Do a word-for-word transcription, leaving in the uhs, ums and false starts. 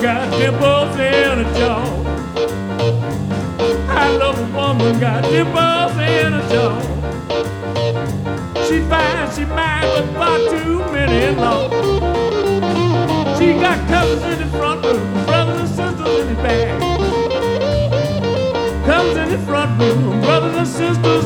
got dimples in her jaw. I love a woman got dimples in her jaw. She finds she mine, but far too many in law. She got cousins in the front room, brothers and sisters in the back. Cousins in the front room, brothers and sisters